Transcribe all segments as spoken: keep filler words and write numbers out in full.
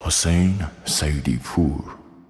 حسین سیدی پور.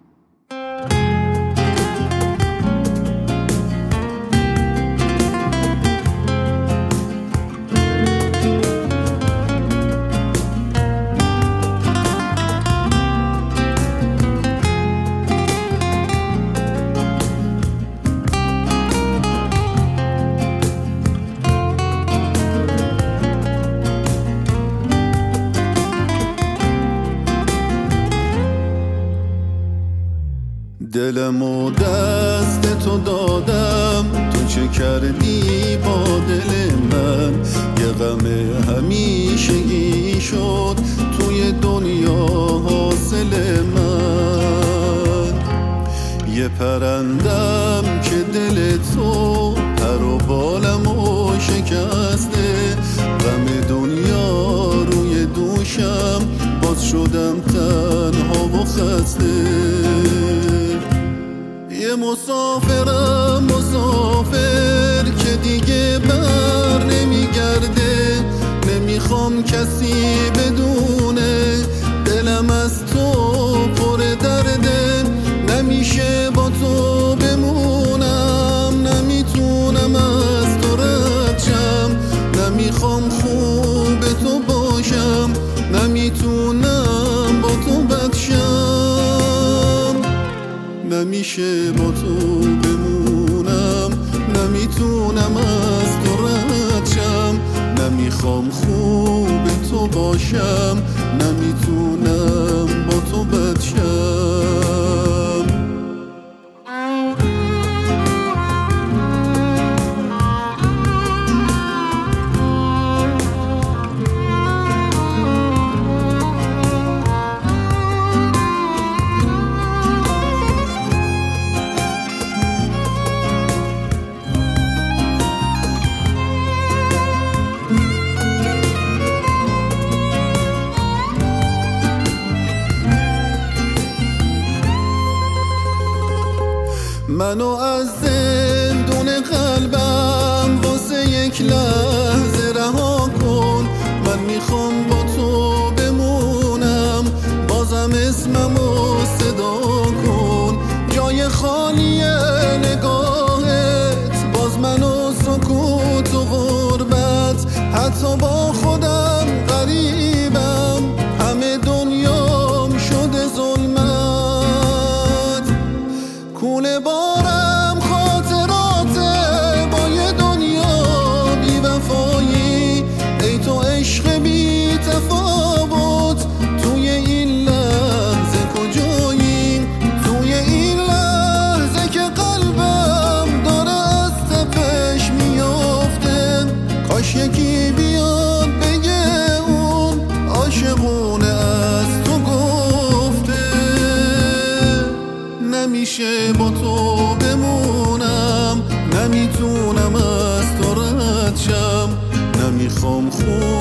دلم و دست تو دادم، تو چه کردی با دل من؟ یه غم همیشگی شد توی دنیا حاصل من. یه پرندم که دل تو پر و بالمو شکسته، غم دنیا روی دوشم باز شدم تنها و خسته. یه مسافرم مسافر که دیگه بر نمیگرده، نمیخوام کسی بدونه دلم از تو پر درده. نمیشه با تو بمونم، نمیتونم از تو رد شم، نمیخوام خوب تو باشم، نمیتونم با تو بد شم. نمیشه با تو بمونم، نمیتونم از تو رد شم، نمیخوام خوب تو باشم، نمیتونم با تو بد شم. منو از زندون قلبم واسه یک لحظه رها کن. من میخوام با تو بمونم، بازم اسممو صدا کن. جای خالی نگاهت باز منو سکوت و غربت، حتی با خودم غریبم، همه دنیام شده ظلمت. کونه بارم خاطراته با یه دنیا بی وفایی، ای تو عشق بی تفاوت، توی این لحظه کجایی؟ توی این لحظه که قلبم داره از تپش میافته، کاش یکی بیاد بگه اون عاشقونه از تو گفته. نمیشه با تو بمونم، نمیتونم از تو رد شم، نمیخوام خوب